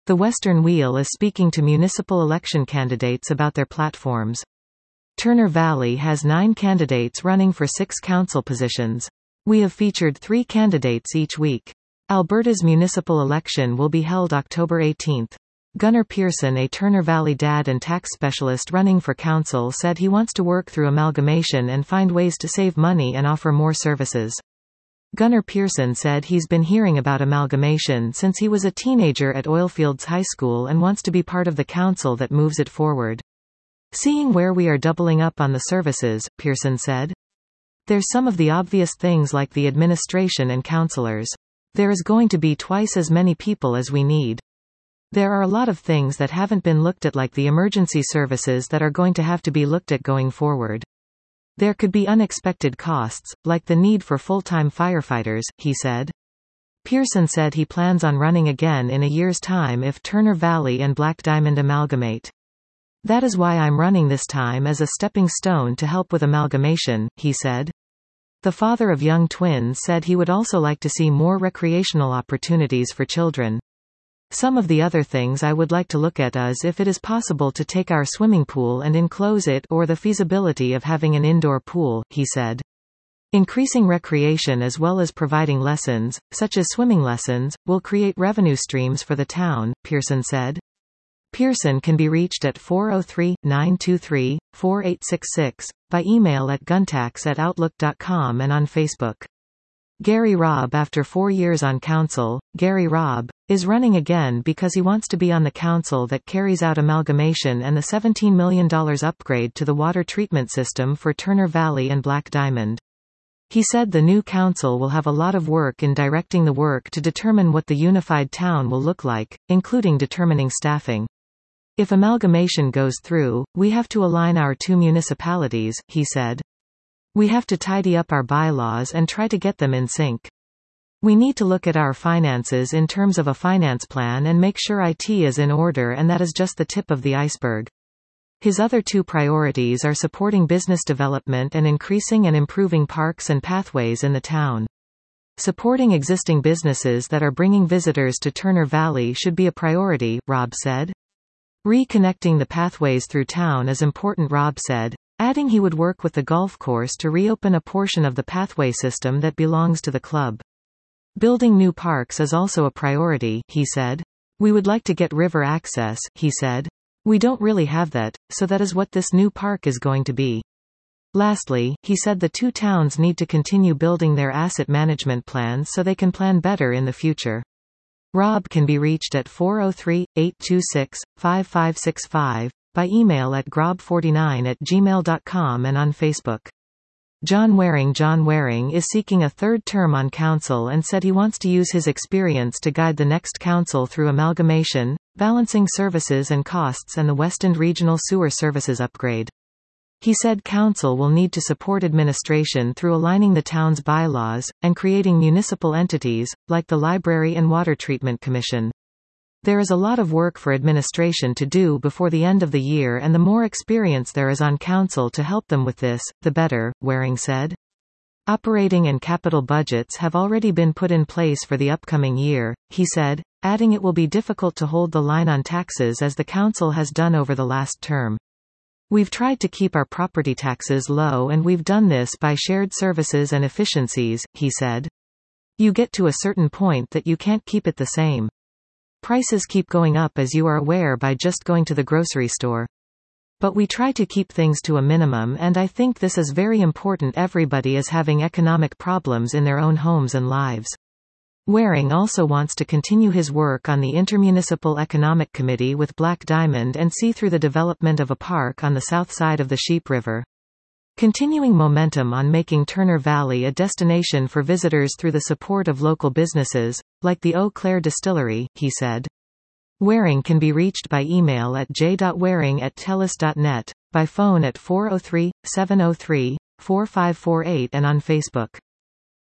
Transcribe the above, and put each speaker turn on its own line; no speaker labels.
The Western Wheel is speaking to municipal election candidates about their platforms. Turner Valley has 9 candidates running for 6 council positions. We have featured 3 candidates each week. Alberta's municipal election will be held October 18. Gunnar Pearson, a Turner Valley dad and tax specialist running for council, said he wants to work through amalgamation and find ways to save money and offer more services. Gunnar Pearson said he's been hearing about amalgamation since he was a teenager at Oilfields High School and wants to be part of the council that moves it forward. Seeing where we are doubling up on the services, Pearson said. There's some of the obvious things like the administration and councillors. There is going to be twice as many people as we need. There are a lot of things that haven't been looked at, like the emergency services, that are going to have to be looked at going forward. There could be unexpected costs, like the need for full-time firefighters, he said. Pearson said he plans on running again in a year's time if Turner Valley and Black Diamond amalgamate. That is why I'm running this time as a stepping stone to help with amalgamation, he said. The father of young twins said he would also like to see more recreational opportunities for children. Some of the other things I would like to look at is if it is possible to take our swimming pool and enclose it, or the feasibility of having an indoor pool, he said. Increasing recreation as well as providing lessons, such as swimming lessons, will create revenue streams for the town, Pearson said. Pearson can be reached at 403-923-4866, by email at guntax@outlook.com and on Facebook. Gary Robb, after 4 years on council, Gary Robb is running again because he wants to be on the council that carries out amalgamation and the $17 million upgrade to the water treatment system for Turner Valley and Black Diamond. He said the new council will have a lot of work in directing the work to determine what the unified town will look like, including determining staffing. If amalgamation goes through, we have to align our 2 municipalities, he said. We have to tidy up our bylaws and try to get them in sync. We need to look at our finances in terms of a finance plan and make sure IT is in order, and that is just the tip of the iceberg. His other 2 priorities are supporting business development and increasing and improving parks and pathways in the town. Supporting existing businesses that are bringing visitors to Turner Valley should be a priority, Robb said. Reconnecting the pathways through town is important, Robb said, adding he would work with the golf course to reopen a portion of the pathway system that belongs to the club. Building new parks is also a priority, he said. We would like to get river access, he said. We don't really have that, so that is what this new park is going to be. Lastly, he said the 2 towns need to continue building their asset management plans so they can plan better in the future. Robb can be reached at 403-826-5565, by email at grob49@gmail.com and on Facebook. John Waring is seeking a 3rd term on council and said he wants to use his experience to guide the next council through amalgamation, balancing services and costs, and the West End Regional Sewer Services upgrade. He said council will need to support administration through aligning the town's bylaws, and creating municipal entities, like the Library and Water Treatment Commission. There is a lot of work for administration to do before the end of the year, and the more experience there is on council to help them with this, the better, Waring said. Operating and capital budgets have already been put in place for the upcoming year, he said, adding it will be difficult to hold the line on taxes as the council has done over the last term. We've tried to keep our property taxes low, and we've done this by shared services and efficiencies, he said. You get to a certain point that you can't keep it the same. Prices keep going up, as you are aware, by just going to the grocery store. But we try to keep things to a minimum, and I think this is very important. Everybody is having economic problems in their own homes and lives. Waring also wants to continue his work on the Intermunicipal Economic Committee with Black Diamond and see through the development of a park on the south side of the Sheep River. Continuing momentum on making Turner Valley a destination for visitors through the support of local businesses, like the Eau Claire Distillery, he said. Waring can be reached by email at j.waring@telus.net, by phone at 403-703-4548 and on Facebook.